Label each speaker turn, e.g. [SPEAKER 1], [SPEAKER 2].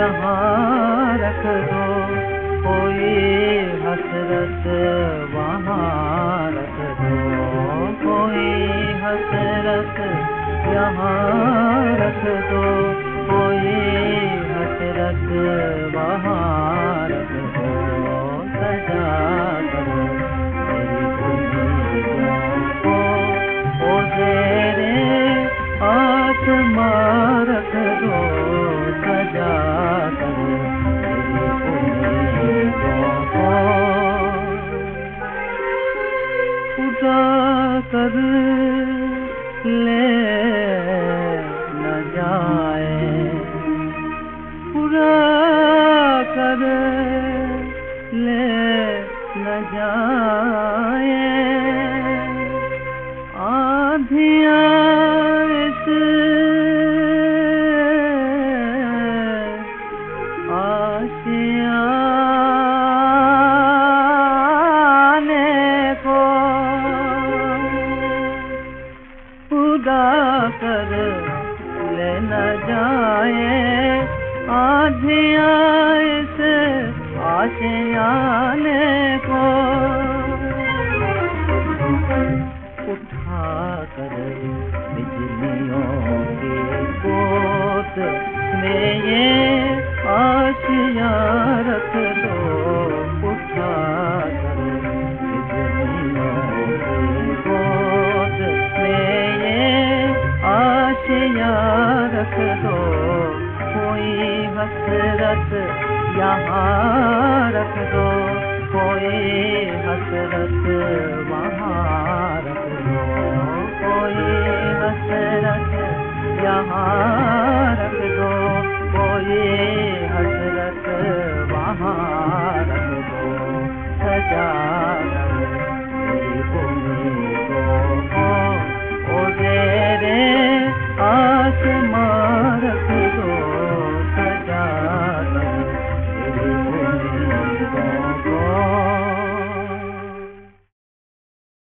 [SPEAKER 1] यहाँ रख दो, कोई हसरत वहाँ रख दो, कोई हसरत यहाँ रख दो, कोई हसरत वहाँ रख दो, सजा करो मेरी उम्मीदों को, ओ ज़ेरे आसमां रख दो, सजा करो मेरी उम्मीदों को। खुदा कर ले न जाए, पूरा कर ले न जाए, आँधियाँ इस आशियाने को, खुदा कर ले न जाए, आँधियाँ इस आशियाने को, उठा कर बिजलियों की गोद में ये आशियाँ रख दो, उठा कर बिजलियों की गोद में ये आशियाँ रख दो, कोई हसरत यहाँ रख दो, कोई हसरत वहाँ रख दो, कोई हसरत यहाँ